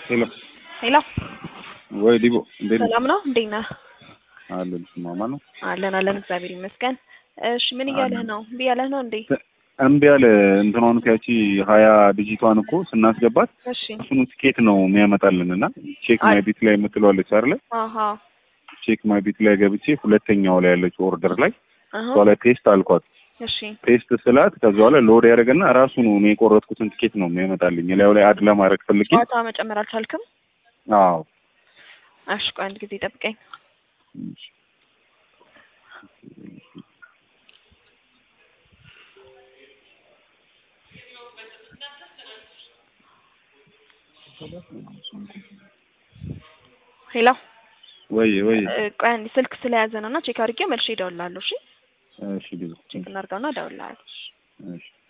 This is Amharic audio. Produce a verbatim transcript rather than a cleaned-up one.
ሄሎ ሄሎ ወይ ዲቦ እንዴት ነሽ? ሰላም ነው እንዴት ነህ? አለን ማማ ነው አለን አለን እግዚአብሔር ይመስገን። እሺ ምን እያለህ ነው? እምቢ ያለህ ነው እንዴ? እምቢ ያለ እንትኗን ያቺ ሀያ ዲጂቷን እኮ ስናስገባት እሺ እሱን ትኬት ነው የሚያመጣልንና ቼክ ማይ ቢት ላይ የምትለዋለች አይደል? አሃ ቼክ ማይ ቢት ላይ ገብቼ ሁለተኛው ላይ ያለችው ኦርደር ላይ አሃ እሷ ላይ ፔስት አልኳት። እሺ ፔስት ስላት ከዛ በኋላ ሎድ ያደርግና ራሱ ነው እኔ የቆረጥኩትን ትኬት ነው የሚያመጣልኝ። ላዩ ላይ አድ ለማድረግ ፈልጌ ጨዋታ መጨመር አልቻልክም? አዎ እሺ ቆይ አንድ ጊዜ ጠብቀኝ። ሄሎ ወይ ወይ ቆይ አንዴ ስልክ ስለያዘ ነውና ቼክ አድርጌ መልሼ እደውልልሃለሁ። እሺ እሺ ቢዙ ቼክ እናድርገውና እደውልልሃለሁ። እሺ